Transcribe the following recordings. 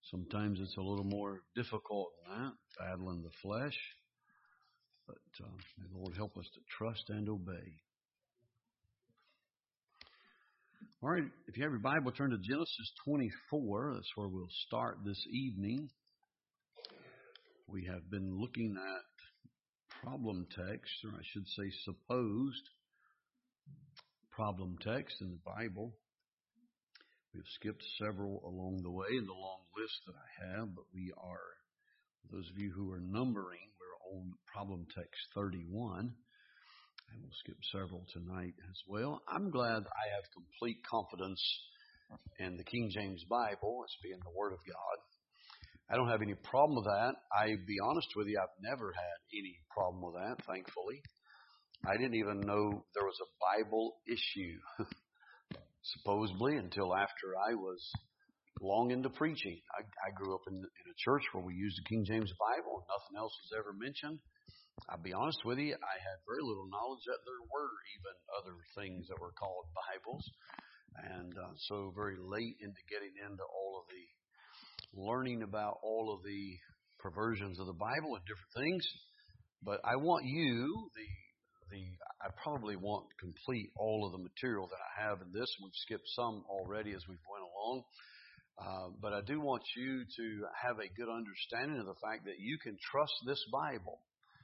Sometimes it's a little more difficult than that, battling the flesh. But may the Lord help us to trust and obey. All right, if you have your Bible, turn to Genesis 24. That's where we'll start this evening. We have been looking at problem text, or I should say supposed problem text in the Bible. We've skipped several along the way in the long list that I have, but we are, those of you who are numbering, we're on problem text 31, and we'll skip several tonight as well. I'm glad I have complete confidence in the King James Bible as being the Word of God. I don't have any problem with that. I'll be honest with you, I've never had any problem with that, thankfully. I didn't even know there was a Bible issue. Supposedly, until after I was long into preaching. I grew up in a church where we used the King James Bible and nothing else was ever mentioned. I'll be honest with you, I had very little knowledge that there were even other things that were called Bibles. And so very late into getting into all of the learning about all of the perversions of the Bible and different things. But I want you, I probably won't complete all of the material that I have in this. We've skipped some already as we've went along. But I do want you to have a good understanding of the fact that you can trust this Bible.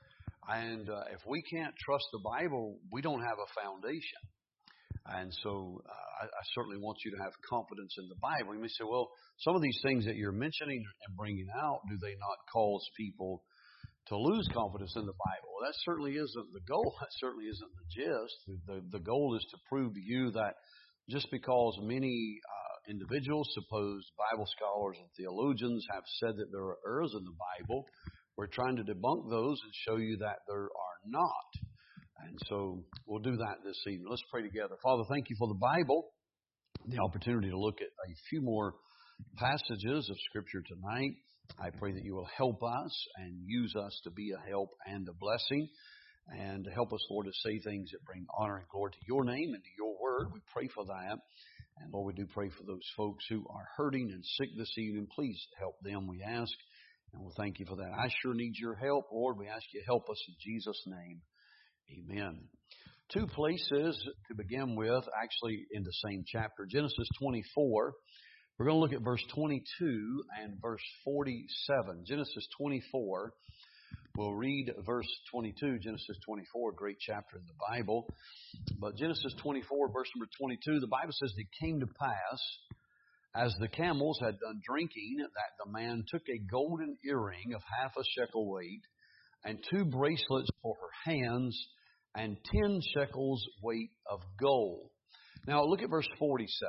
And if we can't trust the Bible, we don't have a foundation. And so I certainly want you to have confidence in the Bible. You may say, well, some of these things that you're mentioning and bringing out, do they not cause people to lose confidence in the Bible? Well, that certainly isn't the goal. That certainly isn't the gist. The goal is to prove to you that just because many individuals, supposed Bible scholars and theologians, have said that there are errors in the Bible, we're trying to debunk those and show you that there are not. And so we'll do that this evening. Let's pray together. Father, thank you for the Bible, the opportunity to look at a few more passages of Scripture tonight. I pray that you will help us and use us to be a help and a blessing, and to help us, Lord, to say things that bring honor and glory to your name and to your word. We pray for that. And Lord, we do pray for those folks who are hurting and sick this evening. Please help them, we ask. And we'll thank you for that. I sure need your help, Lord. We ask you to help us in Jesus' name. Amen. Two places to begin with, actually in the same chapter. Genesis 24. We're going to look at verse 22 and verse 47. Genesis 24. We'll read verse 22. Genesis 24, a great chapter in the Bible. But Genesis 24, verse number 22, the Bible says, it came to pass, as the camels had done drinking, that the man took a golden earring of half a shekel weight, and 2 bracelets for her hands, and 10 shekels weight of gold. Now look at verse 47.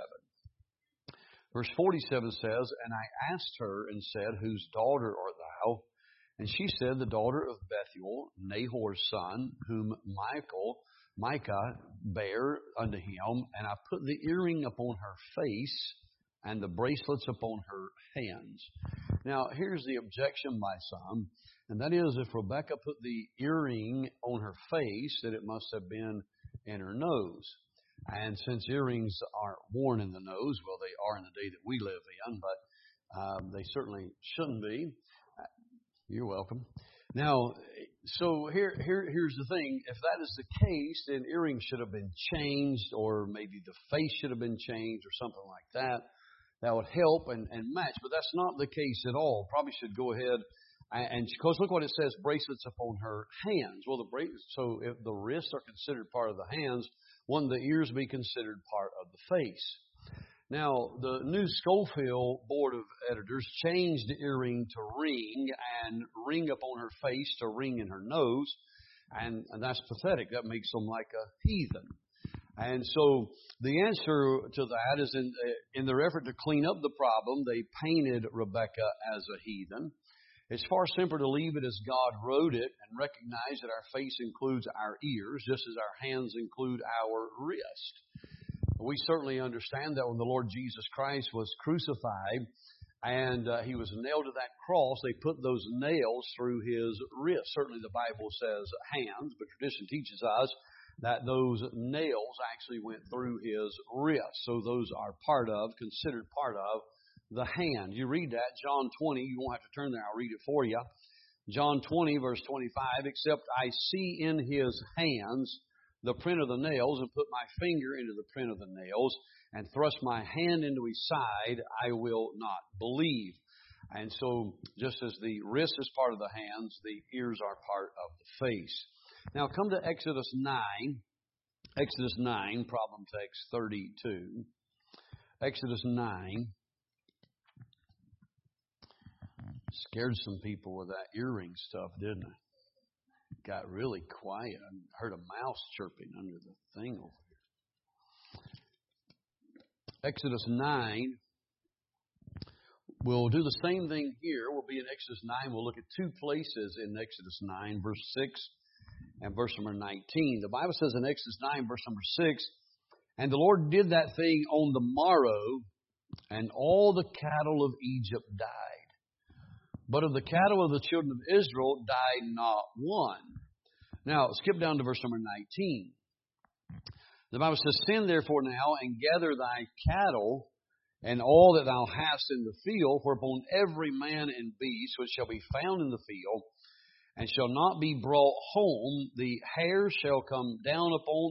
Verse 47 says, and I asked her and said, whose daughter art thou? And she said, the daughter of Bethuel, Nahor's son, whom Micah bare unto him. And I put the earring upon her face and the bracelets upon her hands. Now, here's the objection by some, and that is if Rebekah put the earring on her face, that it must have been in her nose. And since earrings aren't worn in the nose, well, they are in the day that we live in, but they certainly shouldn't be. You're welcome. Now, so here's the thing. If that is the case, then earrings should have been changed, or maybe the face should have been changed or something like that. That would help and match, but that's not the case at all. Probably should go ahead and because look what it says, bracelets upon her hands. Well, so if the wrists are considered part of the hands, wouldn't the ears be considered part of the face? Now, the new Schofield Board of Editors changed the earring to ring, and ring upon her face to ring in her nose, and that's pathetic. That makes them like a heathen. And so the answer to that is in their effort to clean up the problem, they painted Rebekah as a heathen. It's far simpler to leave it as God wrote it and recognize that our face includes our ears, just as our hands include our wrist. We certainly understand that when the Lord Jesus Christ was crucified and he was nailed to that cross, they put those nails through his wrist. Certainly the Bible says hands, but tradition teaches us that those nails actually went through his wrist. So those are considered part of the hand. You read that, John 20. You won't have to turn there. I'll read it for you. John 20, verse 25, except I see in his hands the print of the nails, and put my finger into the print of the nails, and thrust my hand into his side, I will not believe. And so, just as the wrist is part of the hands, the ears are part of the face. Now, come to Exodus 9. Exodus 9, problem text 32. Exodus 9. Scared some people with that earring stuff, didn't I? Got really quiet. I heard a mouse chirping under the thing over here. Exodus 9. We'll do the same thing here. We'll be in Exodus 9. We'll look at two places in Exodus 9, verse 6 and verse number 19. The Bible says in Exodus 9, verse number 6, and the Lord did that thing on the morrow, and all the cattle of Egypt died. But of the cattle of the children of Israel died not one. Now, skip down to verse number 19. The Bible says, send therefore now and gather thy cattle and all that thou hast in the field, for upon every man and beast which shall be found in the field, and shall not be brought home, the hail shall come down upon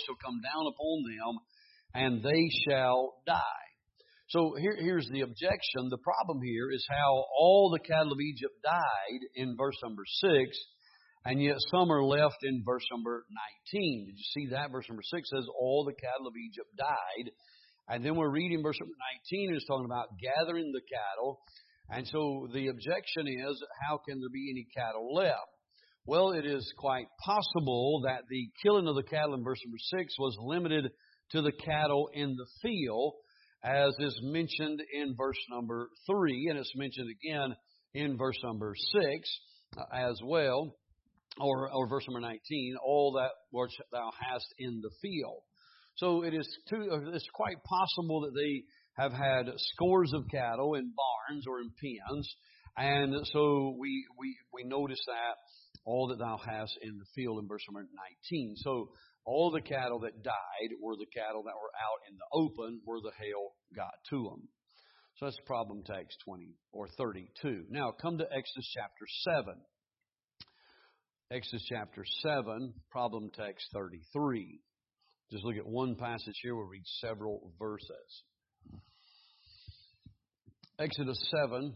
them, and they shall die. So here's the objection. The problem here is how all the cattle of Egypt died in verse number 6, and yet some are left in verse number 19. Did you see that? Verse number 6 says all the cattle of Egypt died. And then we're reading verse number 19, it's talking about gathering the cattle. And so the objection is, how can there be any cattle left? Well, it is quite possible that the killing of the cattle in verse number 6 was limited to the cattle in the field, as is mentioned in verse number 3, and it's mentioned again in verse number 6 as well, or verse number 19, all that which thou hast in the field. So it's quite possible that they have had scores of cattle in barns or in pens, and so we notice that all that thou hast in the field in verse number 19. So all the cattle that died were the cattle that were out in the open where the hail got to them. So that's problem text 20 or 32. Now come to Exodus chapter 7. Exodus chapter 7, problem text 33. Just look at one passage here. We'll read several verses. Exodus 7,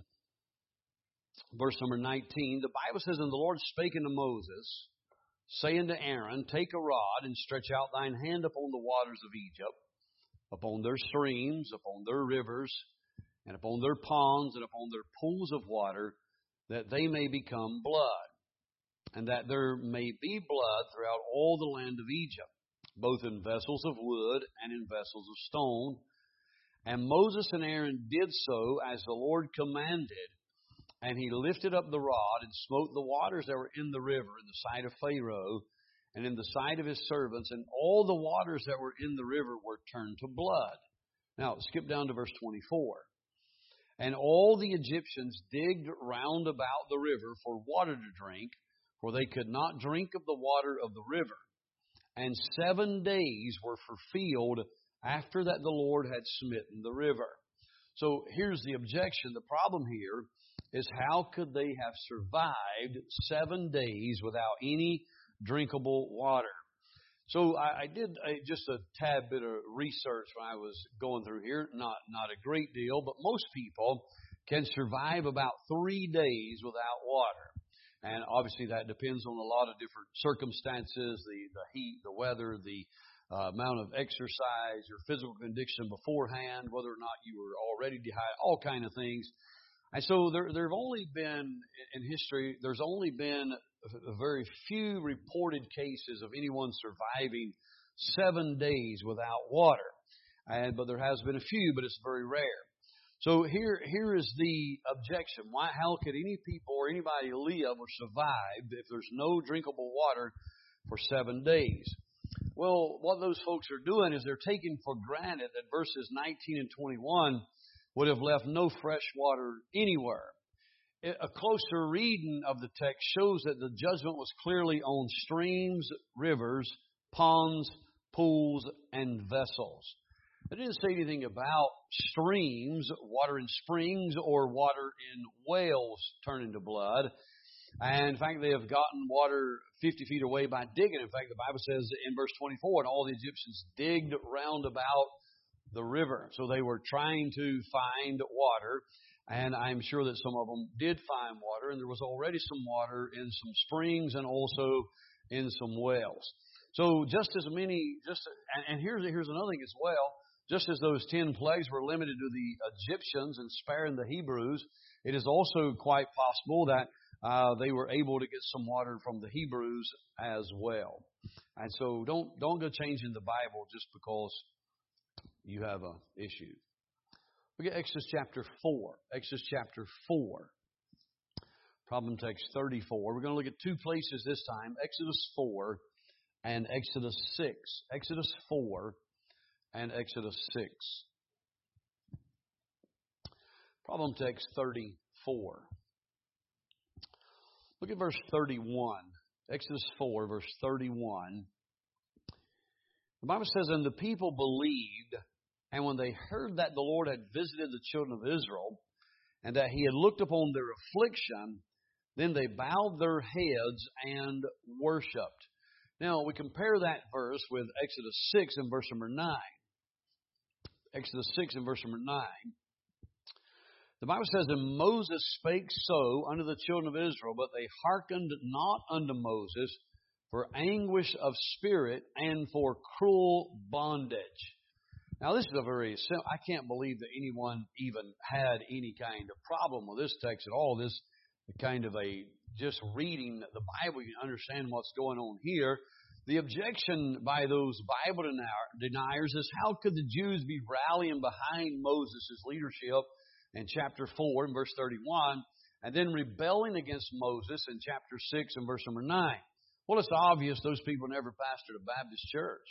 verse number 19. The Bible says, and the Lord spake unto Moses, saying to Aaron, take a rod and stretch out thine hand upon the waters of Egypt, upon their streams, upon their rivers, and upon their ponds, and upon their pools of water, that they may become blood, and that there may be blood throughout all the land of Egypt, both in vessels of wood and in vessels of stone. And Moses and Aaron did so as the Lord commanded, and he lifted up the rod and smote the waters that were in the river in the sight of Pharaoh and in the sight of his servants, and all the waters that were in the river were turned to blood. Now, skip down to verse 24. And all the Egyptians digged round about the river for water to drink, for they could not drink of the water of the river. And 7 days were fulfilled after that the Lord had smitten the river. So here's the objection. The problem here is, how could they have survived 7 days without any drinkable water? So I did just a tad bit of research when I was going through here. Not a great deal, but most people can survive about 3 days without water. And obviously that depends on a lot of different circumstances, the heat, the weather, the amount of exercise, your physical condition beforehand, whether or not you were already dehydrated, all kind of things. And so there have only been, in history, there's only been a very few reported cases of anyone surviving 7 days without water. But there has been a few, but it's very rare. So here is the objection. How could any people or anybody live or survive if there's no drinkable water for 7 days? Well, what those folks are doing is they're taking for granted that verses 19 and 21 would have left no fresh water anywhere. A closer reading of the text shows that the judgment was clearly on streams, rivers, ponds, pools, and vessels. It didn't say anything about streams, water in springs, or water in wells turning to blood. And in fact, they have gotten water 50 feet away by digging. In fact, the Bible says in verse 24, and all the Egyptians digged round about the river. So they were trying to find water. And I'm sure that some of them did find water. And there was already some water in some springs and also in some wells. So just as many, and here's another thing as well. Just as those 10 plagues were limited to the Egyptians and sparing the Hebrews, it is also quite possible that they were able to get some water from the Hebrews as well. And so don't go changing the Bible just because you have an issue. Look at Exodus chapter 4. Exodus chapter 4. Problem text 34. We're going to look at two places this time. Exodus 4 and Exodus 6. Exodus 4 and Exodus 6. Problem text 34. Look at verse 31. Exodus 4, verse 31. The Bible says, and the people believed, and when they heard that the Lord had visited the children of Israel, and that He had looked upon their affliction, then they bowed their heads and worshipped. Now, we compare that verse with Exodus 6 and verse number 9. Exodus 6 and verse number 9. The Bible says, and Moses spake so unto the children of Israel, but they hearkened not unto Moses for anguish of spirit and for cruel bondage. Now, this is a very simple, I can't believe that anyone even had any kind of problem with this text at all. This kind of just reading the Bible, you can understand what's going on here. The objection by those Bible deniers is, how could the Jews be rallying behind Moses' leadership in chapter 4 and verse 31, and then rebelling against Moses in chapter 6 and verse number 9? Well, it's obvious those people never pastored a Baptist church.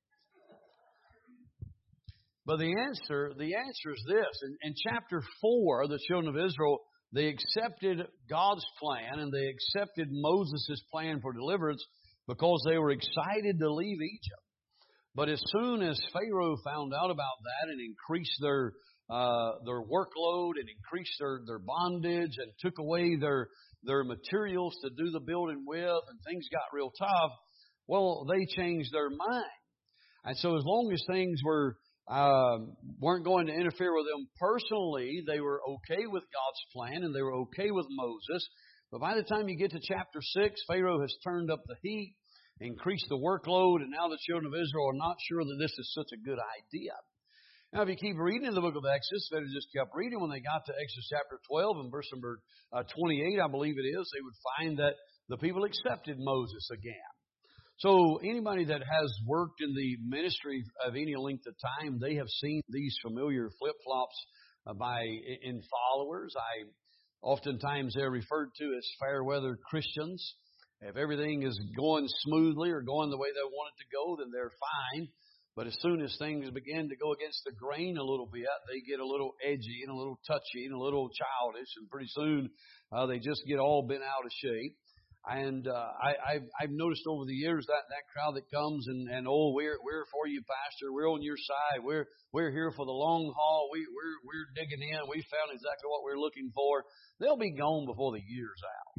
But the answer is this. In chapter 4, the children of Israel, they accepted God's plan and they accepted Moses' plan for deliverance because they were excited to leave Egypt. But as soon as Pharaoh found out about that and increased their workload and increased their bondage and took away their materials to do the building with, and things got real tough, well, they changed their mind. And so as long as things weren't going to interfere with them personally, they were okay with God's plan and they were okay with Moses. But by the time you get to chapter 6, Pharaoh has turned up the heat, increased the workload, and now the children of Israel are not sure that this is such a good idea. Now, if you keep reading in the book of Exodus, they just kept reading. When they got to Exodus chapter 12 and verse number 28, I believe it is, they would find that the people accepted Moses again. So anybody that has worked in the ministry of any length of time, they have seen these familiar flip-flops in followers. Oftentimes they're referred to as fair-weather Christians. If everything is going smoothly or going the way they want it to go, then they're fine. But as soon as things begin to go against the grain a little bit, they get a little edgy and a little touchy and a little childish, and pretty soon they just get all bent out of shape. And I've noticed over the years that crowd that comes and we're for you, Pastor. We're on your side. We're here for the long haul. We're digging in. We found exactly what we're looking for. They'll be gone before the year's out.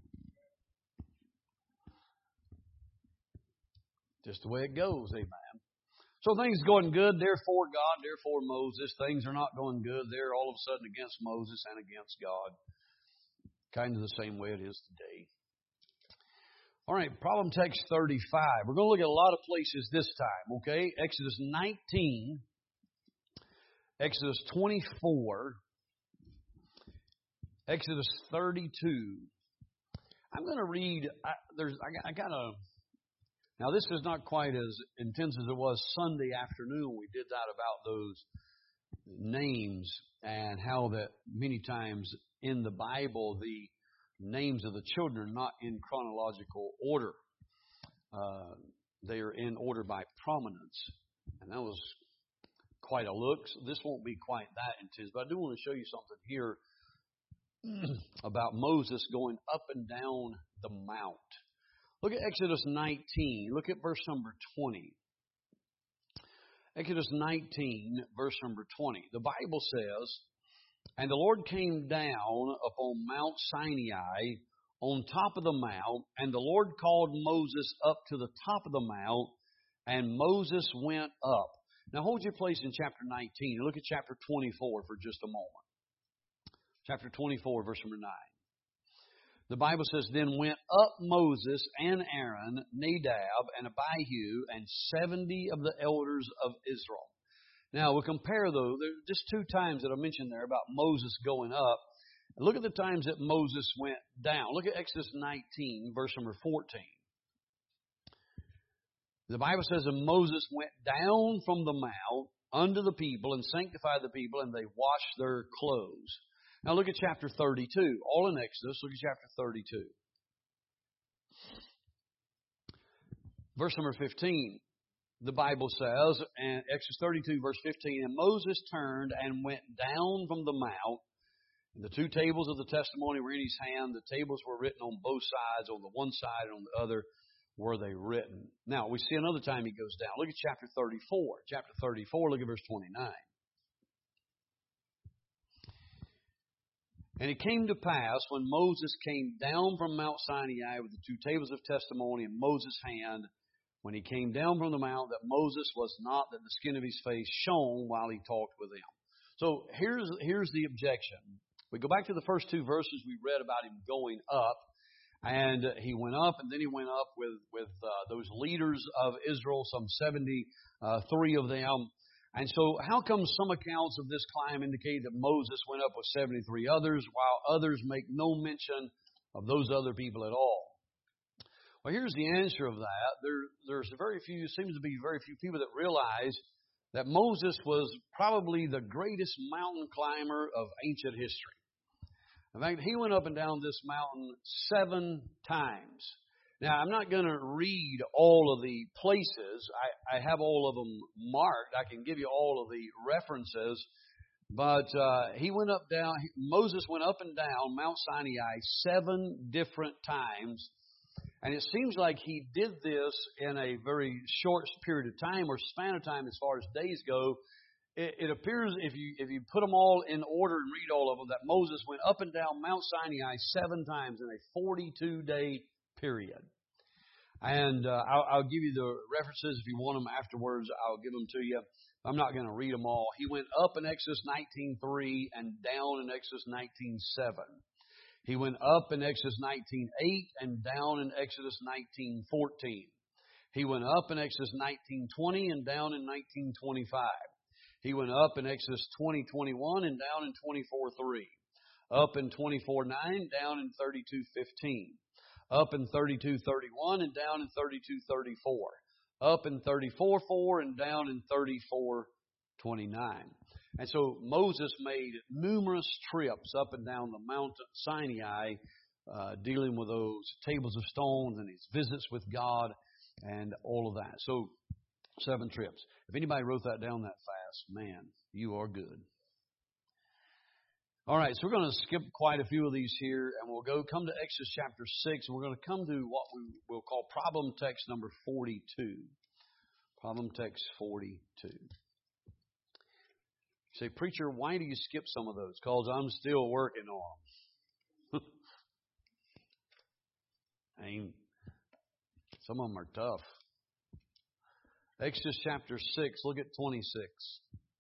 Just the way it goes, amen. So things going good, therefore God, therefore Moses. Things are not going good. They're all of a sudden against Moses and against God. Kind of the same way it is today. All right, problem text 35. We're going to look at a lot of places this time, okay? Exodus 19, Exodus 24, Exodus 32. I'm going to read, now this is not quite as intense as it was Sunday afternoon when we did that about those names and how that many times in the Bible the names of the children are not in chronological order. They are in order by prominence. And that was quite a look. So this won't be quite that intense. But I do want to show you something here about Moses going up and down the mount. Look at Exodus 19. Look at verse number 20. Exodus 19, verse number 20. The Bible says, "And the Lord came down upon Mount Sinai on top of the mount, and the Lord called Moses up to the top of the mount, and Moses went up." Now hold your place in chapter 19 and look at chapter 24 for just a moment. Chapter 24, verse number 9. The Bible says, "Then went up Moses and Aaron, Nadab and Abihu, and 70 of the elders of Israel." Now, we'll compare those. There are just two times that I mentioned there about Moses going up. Look at the times that Moses went down. Look at Exodus 19, verse number 14. The Bible says, "And Moses went down from the mount unto the people and sanctified the people, and they washed their clothes." Now look at chapter 32. All in Exodus. Look at chapter 32. Verse number 15. The Bible says, and Exodus 32, verse 15, "And Moses turned and went down from the mount. And the two tables of the testimony were in his hand. The tables were written on both sides. On the one side and on the other were they written." Now, we see another time he goes down. Look at chapter 34. Chapter 34, look at verse 29. "And it came to pass, when Moses came down from Mount Sinai with the two tables of testimony in Moses' hand, when he came down from the mount, that Moses was not, that the skin of his face shone while he talked with them." So here's the objection. We go back to the first two verses we read about him going up, and he went up, and then he went up with those leaders of Israel, some 73 of them. And so how come some accounts of this climb indicate that Moses went up with 73 others, while others make no mention of those other people at all? Well, here's the answer of that. Seems to be very few people that realize that Moses was probably the greatest mountain climber of ancient history. In fact, he went up and down this mountain 7 times. Now, I'm not going to read all of the places. I have all of them marked. I can give you all of the references. But Moses went up and down Mount Sinai 7 different times. And it seems like he did this in a very short period of time, or span of time as far as days go. It appears, if you put them all in order and read all of them, that Moses went up and down Mount Sinai 7 times in a 42-day period. And I'll give you the references if you want them afterwards. I'll give them to you. I'm not going to read them all. He went up in Exodus 19:3 and down in Exodus 19:7. He went up in Exodus 19:8 and down in Exodus 19:14. He went up in Exodus 19:20 and down in 19:25. He went up in Exodus 20:21 and down in 24:3. Up in 24:9, down in 32:15. Up in 32:31 and down in 32:34. Up in 34:4 and down in 34:29. And so Moses made numerous trips up and down the Mount Sinai, dealing with those tables of stones and his visits with God and all of that. So 7 trips. If anybody wrote that down that fast, man, you are good. All right, so we're going to skip quite a few of these here, and we'll come to Exodus chapter 6, and we're going to come to what we will call problem text number 42. Problem text 42. You say, "Preacher, why do you skip some of those?" Because I'm still working on them. Some of them are tough. Exodus chapter 6, look at 26.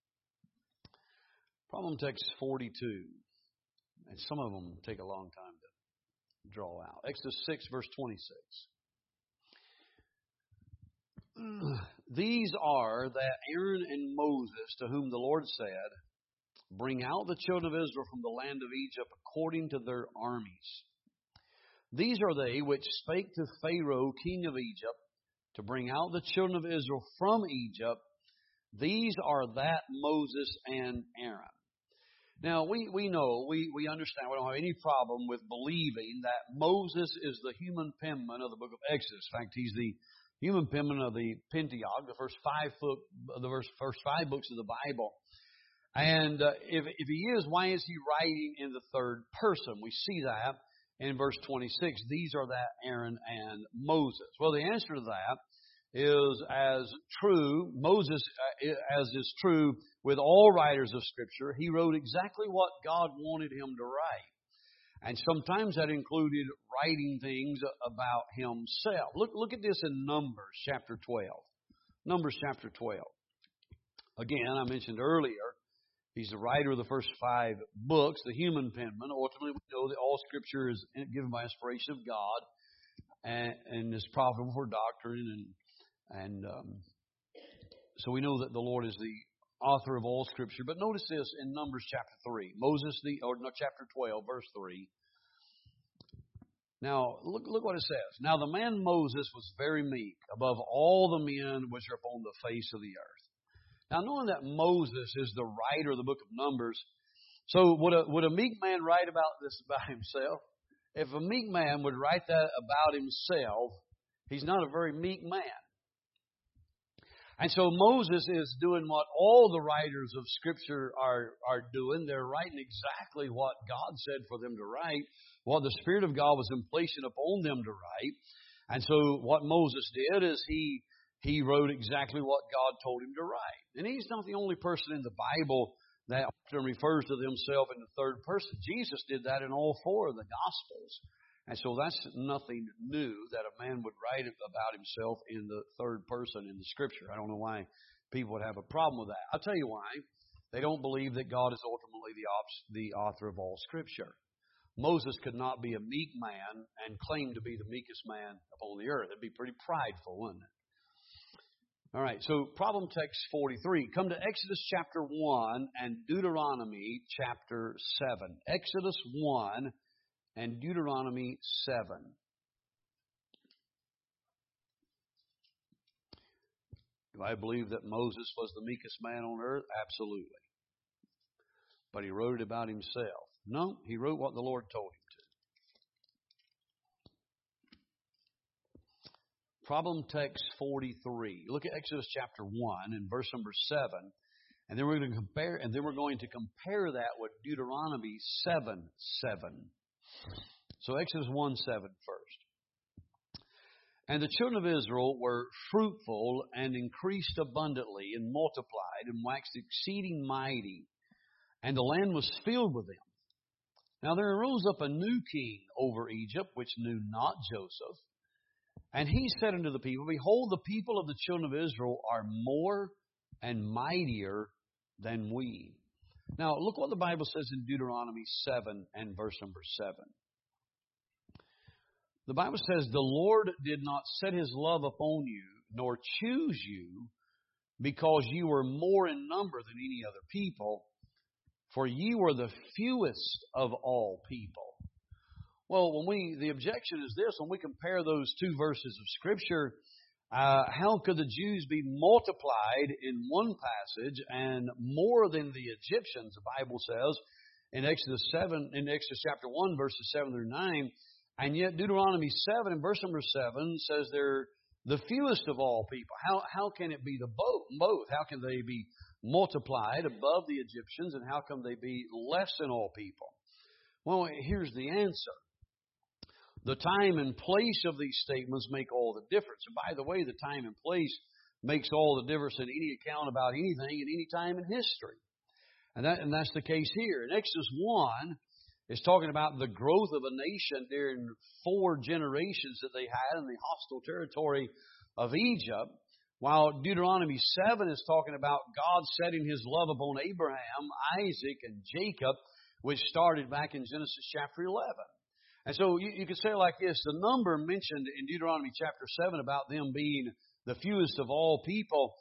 Problem text 42. And some of them take a long time to draw out. Exodus 6, verse 26. "These are that Aaron and Moses, to whom the Lord said, Bring out the children of Israel from the land of Egypt according to their armies. These are they which spake to Pharaoh, king of Egypt, to bring out the children of Israel from Egypt. These are that Moses and Aaron." Now, we know, we understand, we don't have any problem with believing that Moses is the human penman of the book of Exodus. In fact, he's the human penman of the Pentateuch, the first 5 books of the Bible. And if he is, why is he writing in the third person? We see that in verse 26. These are that Aaron and Moses. Well, the answer to that is as true, Moses, as is true with all writers of Scripture. He wrote exactly what God wanted him to write. And sometimes that included writing things about himself. Look at this in Numbers chapter 12. Numbers chapter 12. Again, I mentioned earlier, he's the writer of the first 5 books, the human penman. Ultimately, we know that all Scripture is given by inspiration of God and is profitable for doctrine. And so we know that the Lord is the author of all Scripture. But notice this in Numbers chapter 3. Chapter 12, verse 3. Now, look what it says. Now the man Moses was very meek above all the men which are upon the face of the earth. Now, knowing that Moses is the writer of the book of Numbers, so would a meek man write about this about himself? If a meek man would write that about himself, he's not a very meek man. And so Moses is doing what all the writers of Scripture are doing. They're writing exactly what God said for them to write, what the Spirit of God was placing upon them to write. And so what Moses did is he wrote exactly what God told him to write. And he's not the only person in the Bible that often refers to himself in the third person. Jesus did that in all 4 of the Gospels. And so that's nothing new that a man would write about himself in the third person in the Scripture. I don't know why people would have a problem with that. I'll tell you why. They don't believe that God is ultimately the author of all Scripture. Moses could not be a meek man and claim to be the meekest man upon the earth. It'd be pretty prideful, wouldn't it? All right, so problem text 43. Come to Exodus chapter 1 and Deuteronomy chapter 7. Exodus 1 and Deuteronomy 7. Do I believe that Moses was the meekest man on earth? Absolutely. But he wrote it about himself. No, he wrote what the Lord told him to. Problem text 43. Look at Exodus chapter 1 and verse number 7. And then we're going to compare that with Deuteronomy 7:7. So Exodus 1:7 first. And the children of Israel were fruitful and increased abundantly and multiplied and waxed exceeding mighty, and the land was filled with them. Now there arose up a new king over Egypt, which knew not Joseph. And he said unto the people, Behold, the people of the children of Israel are more and mightier than we. Now look what the Bible says in Deuteronomy 7 and verse number 7. The Bible says, The Lord did not set His love upon you, nor choose you, because you were more in number than any other people, for ye were the fewest of all people. Well, the objection is this: when we compare those 2 verses of Scripture, how could the Jews be multiplied in one passage and more than the Egyptians? The Bible says in Exodus chapter 1, verses 7 through 9, and yet Deuteronomy 7 and verse number 7 says they're the fewest of all people. How can it be the both? How can they be multiplied above the Egyptians, and how come they be less than all people? Well, here's the answer. The time and place of these statements make all the difference. And by the way, the time and place makes all the difference in any account about anything at any time in history. And that's the case here. In Exodus 1, it's talking about the growth of a nation during 4 generations that they had in the hostile territory of Egypt, while Deuteronomy 7 is talking about God setting His love upon Abraham, Isaac, and Jacob, which started back in Genesis chapter 11. And so you could say it like this: the number mentioned in Deuteronomy chapter 7 about them being the fewest of all people,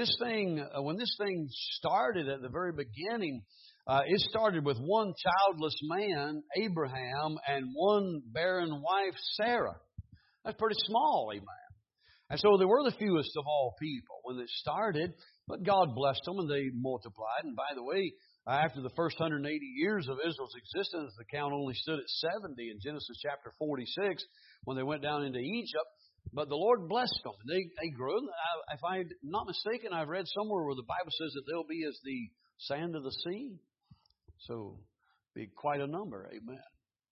when this thing started at the very beginning, it started with one childless man, Abraham, and one barren wife, Sarah. That's pretty small, amen. And so they were the fewest of all people when it started, but God blessed them and they multiplied. And by the way, after the first 180 years of Israel's existence, the count only stood at 70 in Genesis chapter 46 when they went down into Egypt. But the Lord blessed them. They grew. If I'm not mistaken, I've read somewhere where the Bible says that they'll be as the sand of the sea. So, be quite a number. Amen.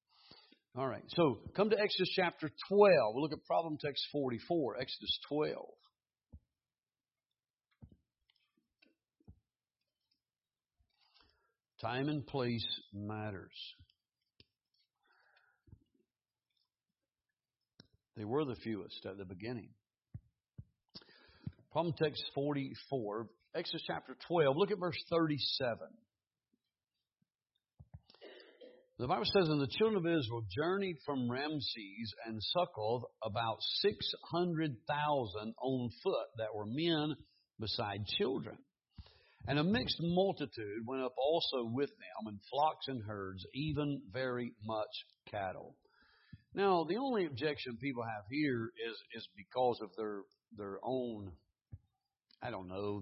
All right. So, come to Exodus chapter 12. We'll look at problem text 44. Exodus 12. Time and place matters. They were the fewest at the beginning. Problem text 44, Exodus chapter 12. Look at verse 37. The Bible says, and the children of Israel journeyed from Ramses and Succoth about 600,000 on foot that were men beside children. And a mixed multitude went up also with them, and flocks and herds, even very much cattle. Now, the only objection people have here is because of their own, I don't know,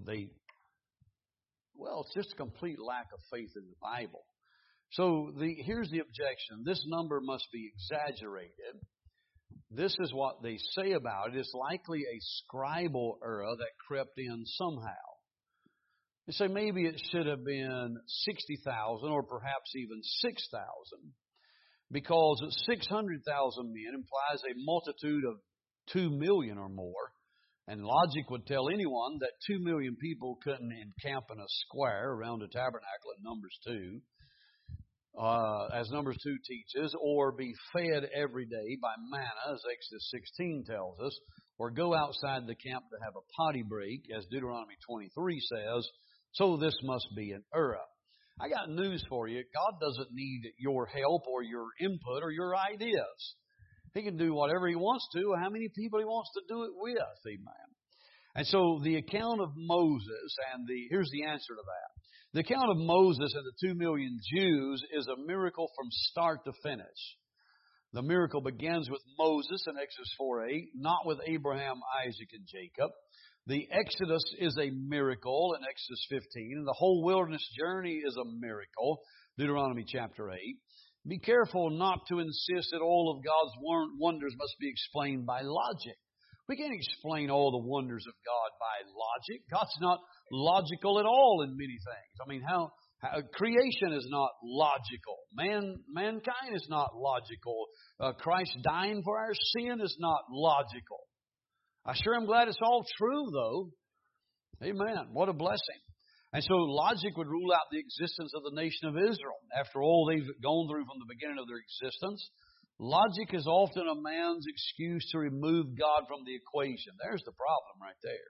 it's just a complete lack of faith in the Bible. So here's the objection. This number must be exaggerated. This is what they say about it. It's likely a scribal error that crept in somehow. They say maybe it should have been 60,000 or perhaps even 6,000, because 600,000 men implies a multitude of 2 million or more. And logic would tell anyone that 2 million people couldn't encamp in a square around a tabernacle in Numbers 2. As Numbers 2 teaches, or be fed every day by manna, as Exodus 16 tells us, or go outside the camp to have a potty break, as Deuteronomy 23 says, so this must be an error. I got news for you. God doesn't need your help or your input or your ideas. He can do whatever He wants to, how many people He wants to do it with, amen. And so the account of Moses, here's the answer to that. The account of Moses and the 2 million Jews is a miracle from start to finish. The miracle begins with Moses in Exodus 4:8, not with Abraham, Isaac, and Jacob. The Exodus is a miracle in Exodus 15, and the whole wilderness journey is a miracle, Deuteronomy chapter 8. Be careful not to insist that all of God's wonders must be explained by logic. We can't explain all the wonders of God by logic. God's not logical at all in many things. I mean, how creation is not logical. Mankind is not logical. Christ dying for our sin is not logical. I sure am glad it's all true, though. Amen. What a blessing. And so logic would rule out the existence of the nation of Israel. After all they've gone through from the beginning of their existence, logic is often a man's excuse to remove God from the equation. There's the problem right there.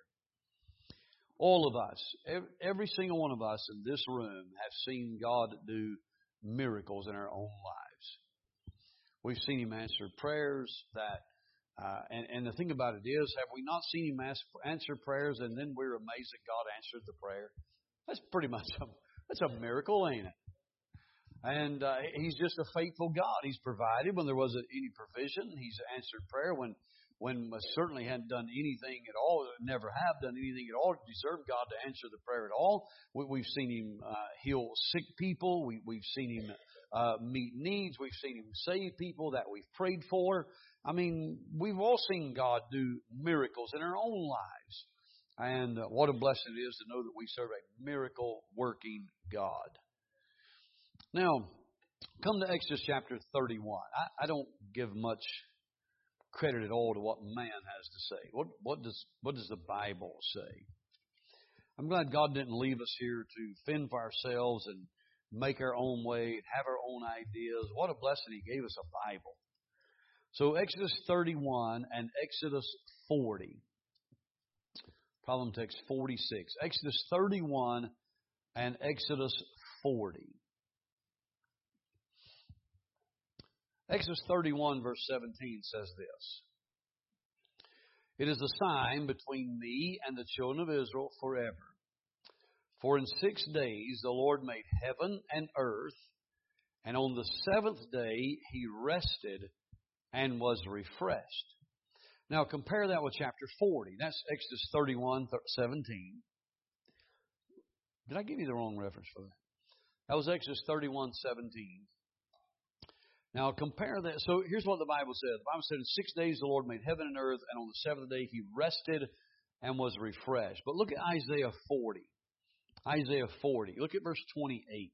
All of us, every single one of us in this room have seen God do miracles in our own lives. We've seen Him answer prayers and the thing about it is, have we not seen Him answer prayers and then we're amazed that God answered the prayer? That's pretty much that's a miracle, ain't it? And He's just a faithful God. He's provided when there wasn't any provision. He's answered prayer when certainly hadn't done anything at all, never have done anything at all to deserve God to answer the prayer at all. We've seen Him heal sick people. We've seen Him meet needs. We've seen Him save people that we've prayed for. I mean, we've all seen God do miracles in our own lives. And what a blessing it is to know that we serve a miracle-working God. Now, come to Exodus chapter 31. I don't give much credit at all to what man has to say. What does the Bible say? I'm glad God didn't leave us here to fend for ourselves and make our own way and have our own ideas. What a blessing He gave us a Bible. So Exodus 31 and Exodus 40. Problem text 46. Exodus 31 and Exodus 40. Exodus 31 verse 17 says this. It is a sign between me and the children of Israel forever. For in 6 days the Lord made heaven and earth, and on the seventh day He rested and was refreshed. Now compare that with chapter 40. That's Exodus 31, 17. Did I give you the wrong reference for that? That was Exodus 31, 17. Now compare that. So here's what the Bible says. The Bible said in 6 days the Lord made heaven and earth, and on the seventh day He rested and was refreshed. But look at Isaiah 40. Isaiah 40. Look at verse 28.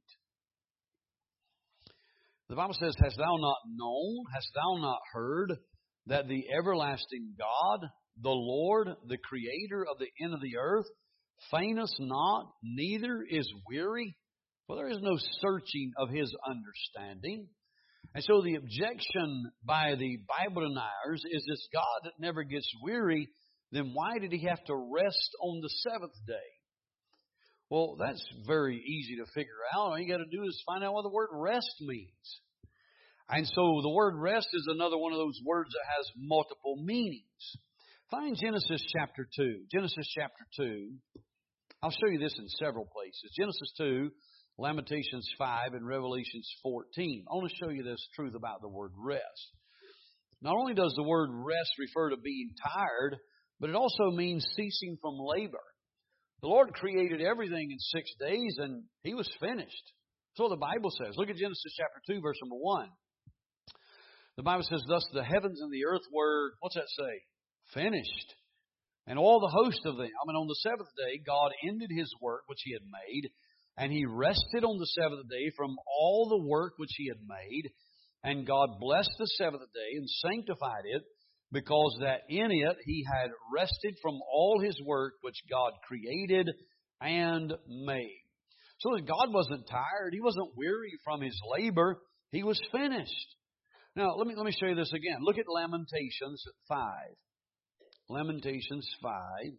The Bible says, hast thou not known, hast thou not heard, that the everlasting God, the Lord, the Creator of the end of the earth, fainteth not, neither is weary. Well, there is no searching of His understanding. And so the objection by the Bible deniers is this God that never gets weary, then why did He have to rest on the seventh day? Well, that's very easy to figure out. All you got to do is find out what the word rest means. And so the word rest is another one of those words that has multiple meanings. Find Genesis chapter 2. Genesis chapter 2. I'll show you this in several places. Genesis 2, Lamentations 5, and Revelations 14. I want to show you this truth about the word rest. Not only does the word rest refer to being tired, but it also means ceasing from labor. The Lord created everything in 6 days, and He was finished. That's what the Bible says. Look at Genesis chapter 2, verse number 1. The Bible says, thus the heavens and the earth were, what's that say? Finished. And all the host of them. On the seventh day, God ended His work which He had made, and He rested on the seventh day from all the work which He had made. And God blessed the seventh day and sanctified it, because that in it He had rested from all His work which God created and made. So that God wasn't tired. He wasn't weary from His labor. He was finished. Now, let me show you this again. Look at Lamentations 5. Lamentations 5.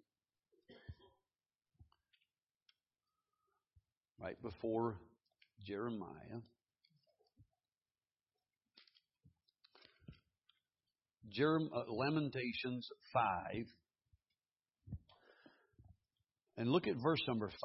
Right before Jeremiah. Lamentations 5. And look at verse number 5.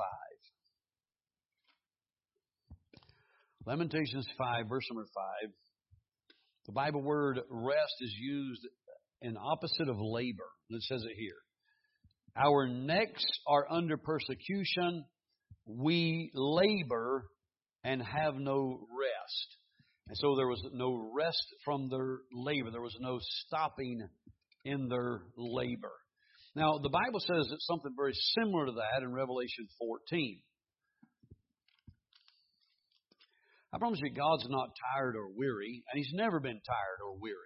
Lamentations 5, verse number 5. The Bible word rest is used in opposite of labor. It says it here. Our necks are under persecution. We labor and have no rest. And so there was no rest from their labor. There was no stopping in their labor. Now, the Bible says it's something very similar to that in Revelation 14. I promise you, God's not tired or weary, and He's never been tired or weary.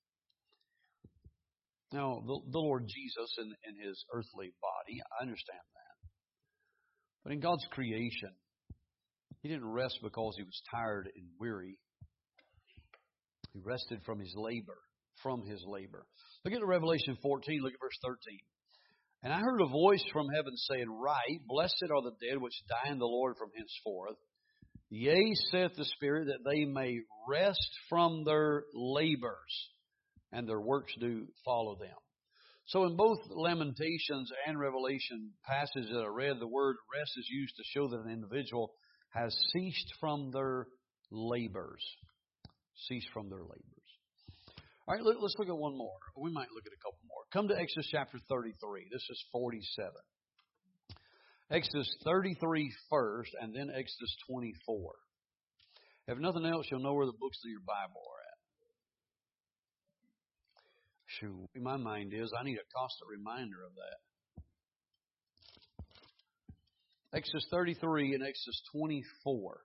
Now, the Lord Jesus in His earthly body, I understand that. But in God's creation, He didn't rest because He was tired and weary. He rested from His labor. Look at Revelation 14, look at verse 13. And I heard a voice from heaven saying, Write, blessed are the dead which die in the Lord from henceforth. Yea, saith the Spirit, that they may rest from their labors, and their works do follow them. So in both Lamentations and Revelation passages that I read, the word rest is used to show that an individual has ceased from their labors. Ceased from their labors. All right, let's look at one more. We might look at a couple more. Come to Exodus chapter 33. This is 47. Exodus 33 first, and then Exodus 24. If nothing else, you'll know where the books of your Bible are at. Shoot, my mind is, I need a constant reminder of that. Exodus 33 and Exodus 24.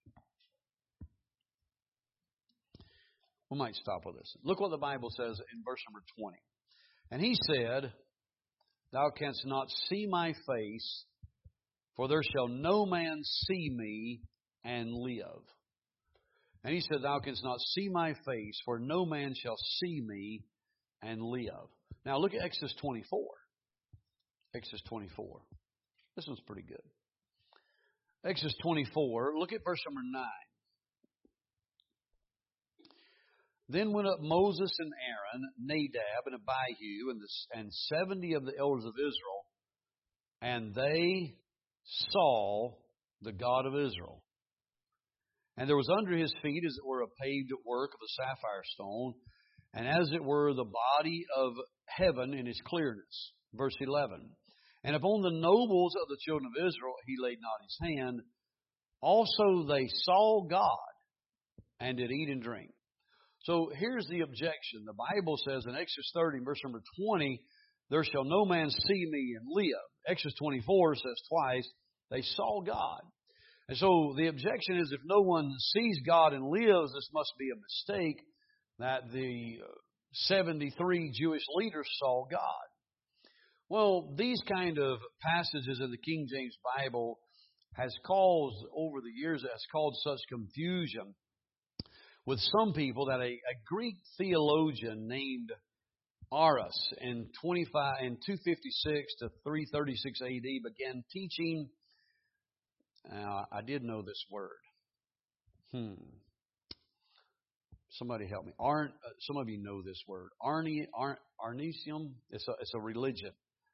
We might stop with this. Look what the Bible says in verse number 20. And he said, Thou canst not see my face, for there shall no man see me and live. And he said, Thou canst not see my face, for no man shall see me and live. Now look at Exodus 24. Exodus 24. This one's pretty good. Exodus 24, look at verse number 9. Then went up Moses and Aaron, Nadab and Abihu, and 70 of the elders of Israel, and they saw the God of Israel. And there was under his feet, as it were, a paved work of a sapphire stone, and as it were, the body of heaven in its clearness. Verse 11. And upon the nobles of the children of Israel he laid not his hand. Also they saw God, and did eat and drink. So here's the objection. The Bible says in Exodus 30, verse number 20, there shall no man see me and live. Exodus 24 says twice, they saw God. And so the objection is, if no one sees God and lives, this must be a mistake, that the 73 Jewish leaders saw God. Well, these kind of passages in the King James Bible has caused, over the years, has caused such confusion with some people that a Greek theologian named Aras in 256 to 336 AD began teaching. I did know this word. Somebody help me. Some of you know this word. Arnesium. It's a religion.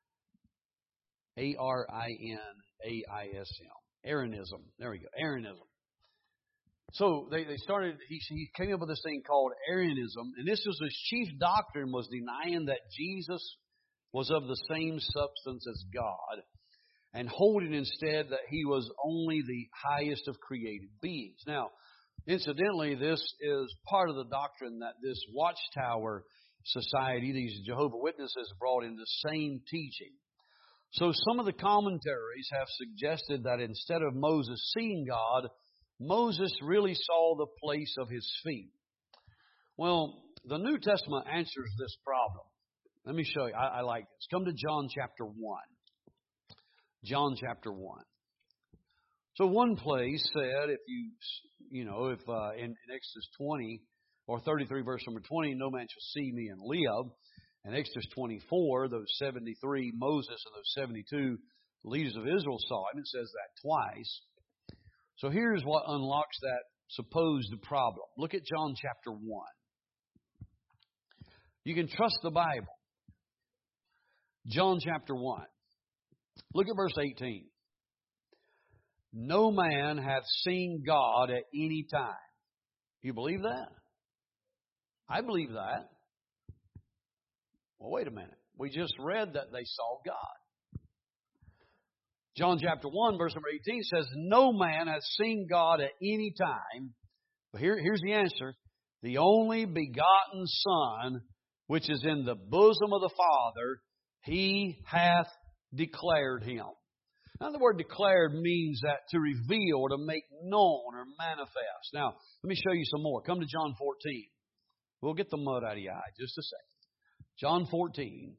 Arinaism. Arianism. There we go. Arianism. So they started. He came up with this thing called Arianism, and this was his chief doctrine, was denying that Jesus was of the same substance as God, and holding instead that He was only the highest of created beings. Now, incidentally, this is part of the doctrine that this Watchtower Society, these Jehovah's Witnesses, brought in the same teaching. So some of the commentaries have suggested that instead of Moses seeing God, Moses really saw the place of his feet. Well, the New Testament answers this problem. Let me show you. I like this. Come to John chapter 1. John chapter 1. So one place said, if in Exodus 20 or 33 verse number 20, no man shall see me and live. In Exodus 24, those 73, Moses and those 72 leaders of Israel saw him. It says that twice. So here's what unlocks that supposed problem. Look at John chapter 1. You can trust the Bible. John chapter 1. Look at verse 18. No man hath seen God at any time. You believe that? I believe that. Well, wait a minute. We just read that they saw God. John chapter 1, verse number 18 says, no man hath seen God at any time. But here's the answer. The only begotten Son, which is in the bosom of the Father, He hath declared Him. Now, the word declared means that to reveal or to make known or manifest. Now, let me show you some more. Come to John 14. We'll get the mud out of your eye just a second. John 14.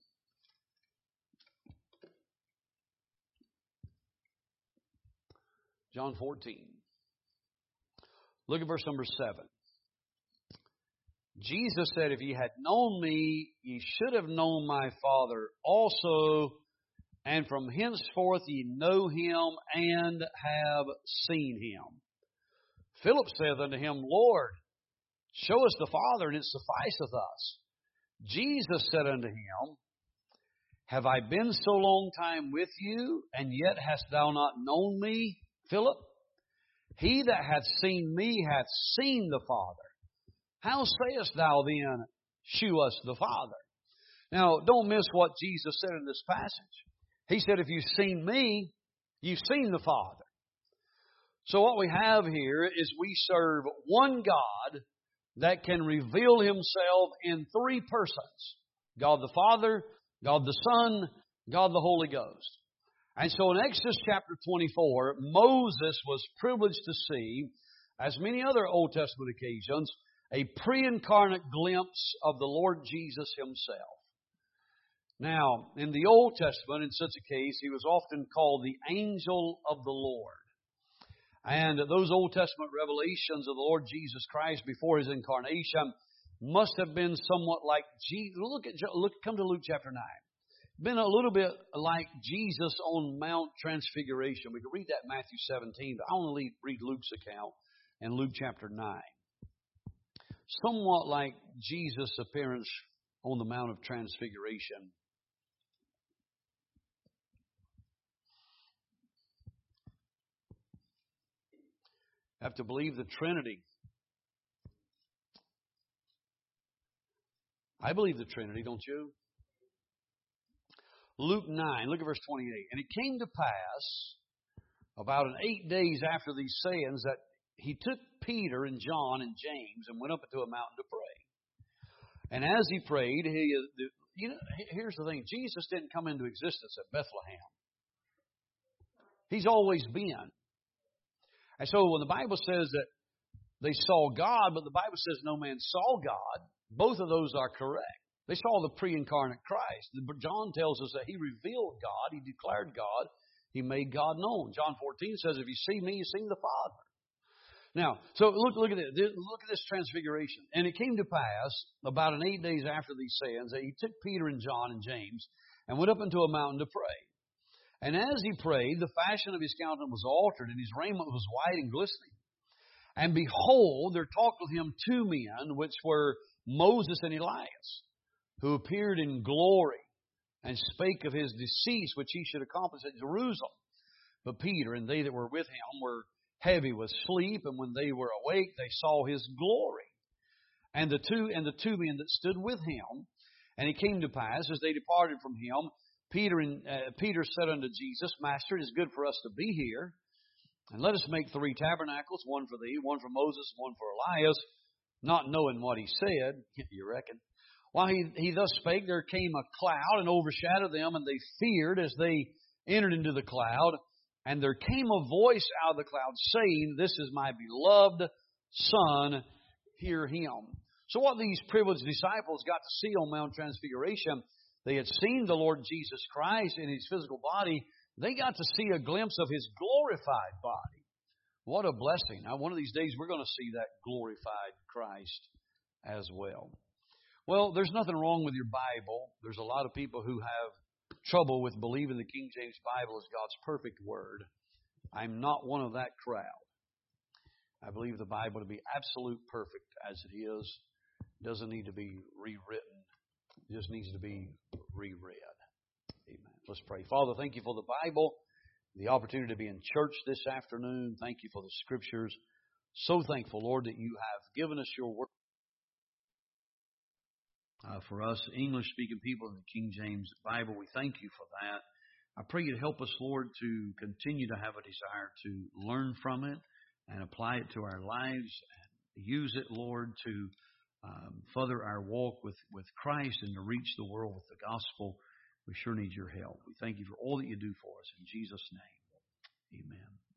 John 14. Look at verse number 7. Jesus said, if ye had known me, ye should have known my Father also, and from henceforth ye know Him and have seen Him. Philip saith unto Him, Lord, show us the Father, and it sufficeth us. Jesus said unto him, have I been so long time with you, and yet hast thou not known me, Philip? He that hath seen me hath seen the Father. How sayest thou then, shew us the Father? Now, don't miss what Jesus said in this passage. He said, if you've seen me, you've seen the Father. So what we have here is we serve one God that can reveal Himself in three persons. God the Father, God the Son, God the Holy Ghost. And so in Exodus chapter 24, Moses was privileged to see, as many other Old Testament occasions, a pre-incarnate glimpse of the Lord Jesus Himself. Now, in the Old Testament, in such a case, He was often called the angel of the Lord. And those Old Testament revelations of the Lord Jesus Christ before His incarnation must have been somewhat like Jesus. Come to Luke chapter 9. Been a little bit like Jesus on Mount Transfiguration. We can read that in Matthew 17, but I want to read Luke's account in Luke chapter 9. Somewhat like Jesus' appearance on the Mount of Transfiguration. Have to believe the Trinity. I believe the Trinity, don't you? Luke 9, look at verse 28. And it came to pass, about 8 days after these sayings, that He took Peter and John and James and went up into a mountain to pray. And as He prayed, here's the thing. Jesus didn't come into existence at Bethlehem. He's always been. And so when the Bible says that they saw God, but the Bible says no man saw God, both of those are correct. They saw the pre-incarnate Christ. John tells us that He revealed God, He declared God, He made God known. John 14 says, if you see me, you see the Father. Now, so look at this. Look at this transfiguration. And it came to pass, about 8 days after these sayings, that he took Peter and John and James and went up into a mountain to pray. And as he prayed, the fashion of his countenance was altered, and his raiment was white and glistening. And behold, there talked with him 2 men, which were Moses and Elias, who appeared in glory and spake of his decease, which he should accomplish at Jerusalem. But Peter and they that were with him were heavy with sleep, and when they were awake, they saw his glory. And the two men that stood with him. And it came to pass, as they departed from him, Peter said unto Jesus, Master, it is good for us to be here. And let us make 3 tabernacles, one for thee, one for Moses, one for Elias, not knowing what he said. You reckon? While he thus spake, there came a cloud and overshadowed them, and they feared as they entered into the cloud. And there came a voice out of the cloud saying, This is my beloved Son, hear him. So what these privileged disciples got to see on Mount Transfiguration, they had seen the Lord Jesus Christ in His physical body. They got to see a glimpse of His glorified body. What a blessing. Now, one of these days we're going to see that glorified Christ as well. Well, there's nothing wrong with your Bible. There's a lot of people who have trouble with believing the King James Bible is God's perfect Word. I'm not one of that crowd. I believe the Bible to be absolute perfect as it is. It doesn't need to be rewritten. It just needs to be reread. Amen. Let's pray. Father, thank you for the Bible, the opportunity to be in church this afternoon. Thank you for the Scriptures. So thankful, Lord, that you have given us your Word. For us English-speaking people in the King James Bible, we thank you for that. I pray you to help us, Lord, to continue to have a desire to learn from it and apply it to our lives and use it, Lord, to further our walk with Christ and to reach the world with the gospel. We sure need your help. We thank you for all that you do for us. In Jesus' name, amen.